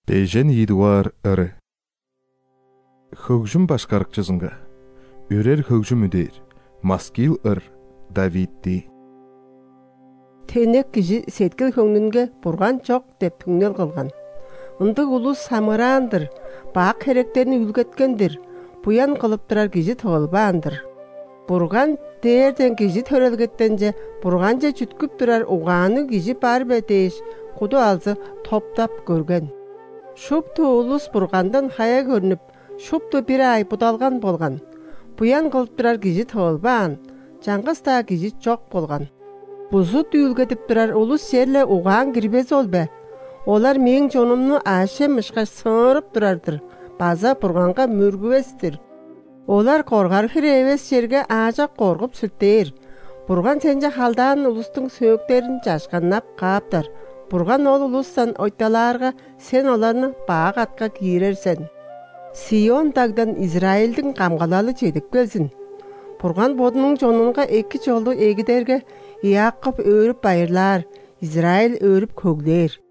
Бейжен едуар ыры. Хөгжім башқарық жазынға. Өрер хөгжім үдер. Маскил ыр Давидди. Тенек кижи сеткіл көңнінге бұрған жоқ деп түңнел қылған. Үндік ұлыс самырандыр, бақ херектерini үлгеткендір, бұян қылып тұрар кижи тоғылбандыр. Бұрған дерден кижи төрелгеттенже, бұрған же жүткіп тұрар уғаны кижи бар бәтейш, құды алзы топтап көрген. Шупты ұлыс бұрғандан хая көрініп, шупты бір ай бұдалған болған. Бұян қылып тұрар кижи тоғылбан, жаңғыста кижи жоқ болған. Бұзы түйілгетіп тұрар ұлыс серле уған кірбез ол бә. Олар мен жонымны ашем ішқа сыңырып тұрардыр, база бұрғанға мүргівестір. Олар қорғар хіревес жерге ажа қорғып сүрттейір. Бұрған сенже халдан ұлыстың сөктерін жашқаннап қаптар. Бұрған ол ұлыстан ойталарға сен оларны бақ атқа киерерсен. Сион дагдан Израилдің қамғалалы жедіп келсін. Бұрған бодының жонынға екі жолды егідерге Яқып өріп байырлар, Израил өріп көглер.